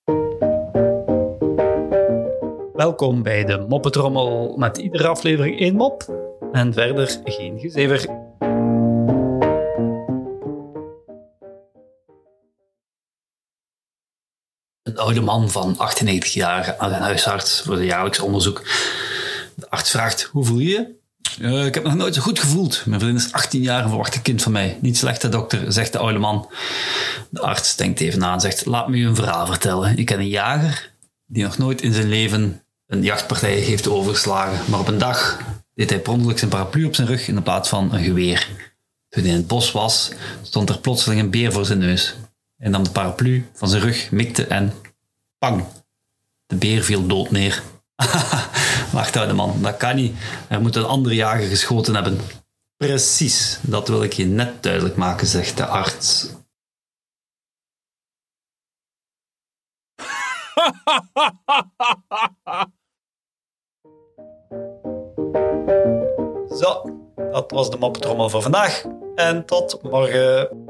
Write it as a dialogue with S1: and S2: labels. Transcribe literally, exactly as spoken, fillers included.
S1: Welkom bij de Moppetrommel met iedere aflevering één mop en verder geen gezever. Een oude man van achtennegentig jaar aan een huisarts voor een jaarlijks onderzoek. De arts vraagt, hoe voel je je? Uh, ik heb nog nooit zo goed gevoeld. Mijn vriendin is achttien jaar en verwacht een kind van mij. Niet slecht, hè, dokter, zegt de oude man. De arts denkt even na en zegt, laat me u een verhaal vertellen. Ik ken een jager die nog nooit in zijn leven een jachtpartij heeft overgeslagen. Maar op een dag deed hij per ongeluk zijn paraplu op zijn rug in plaats van een geweer. Toen hij in het bos was, stond er plotseling een beer voor zijn neus. Hij nam de paraplu van zijn rug, mikte en pang. De beer viel dood neer. Lacht de oude man, dat kan niet. Er moet een andere jager geschoten hebben. Precies, dat wil ik je net duidelijk maken, zegt de arts. Zo, dat was de moppetrommel voor vandaag. En tot morgen.